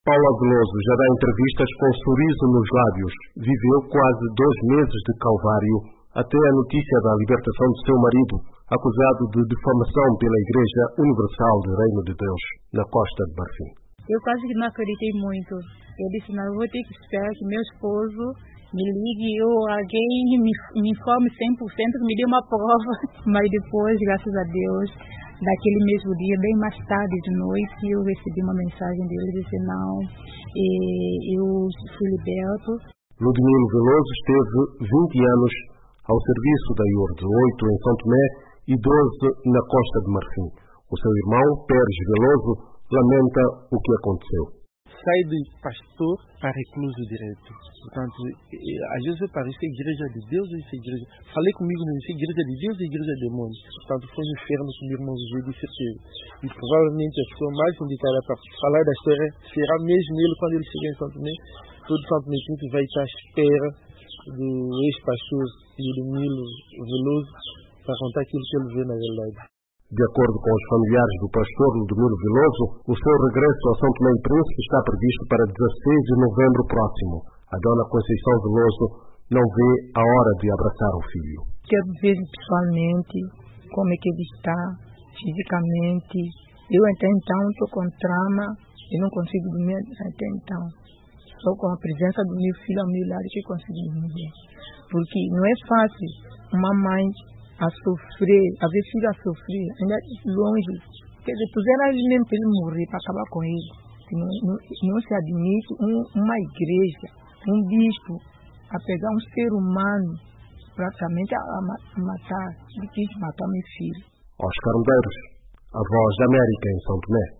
Paula Veloso já dá entrevistas com sorriso nos lábios. Viveu quase 2 meses de calvário até a notícia da libertação de seu marido, acusado de difamação pela Igreja Universal do Reino de Deus, na Costa de Marfim. Eu quase que não acreditei muito. Eu disse, não, eu vou ter que esperar que meu esposo me ligue ou alguém me informe 100%, que me dê uma prova. Mas depois, graças a Deus, daquele mesmo dia, bem mais tarde de noite, eu recebi uma mensagem dele dizendo, não, eu fui liberto. Ludmilo Veloso esteve 20 anos ao serviço da IURD, 8 em São Tomé e 12 na Costa de Marfim. O seu irmão, Pérez Veloso, lamenta o que aconteceu. Sai de pastor para recluso direto. Portanto, às vezes eu pareço que é igreja de Deus ou isso é igreja... Falei comigo mesmo, isso é igreja de Deus ou igreja de demônios. Portanto, foi um inferno que o meu irmão viveu de certeza. E provavelmente a pessoa mais indicada para falar da história será mesmo ele quando ele chegar em São Tomé. Todo São Tomé vai estar à espera do ex-pastor Ludmilo Veloso para contar aquilo que ele vê na realidade. De acordo com os familiares do pastor Ludmilo Veloso, o seu regresso a São Tomé e Príncipe está previsto para 16 de novembro próximo. A dona Conceição Veloso não vê a hora de abraçar o filho. Quero ver pessoalmente como é que ele está, fisicamente. Eu até então estou com trauma e não consigo dormir até então. Só com a presença do meu filho ao meu lado que consigo dormir. Porque não é fácil uma mãe a sofrer, a ver filho a sofrer, ainda longe. Quer dizer, puseram ele mesmo para ele morrer, para acabar com ele. Não se admite uma igreja, um bispo, a pegar um ser humano praticamente a matar. Ele quis matar meu filho. Oscar Medeiros, a Voz da América em São Tomé.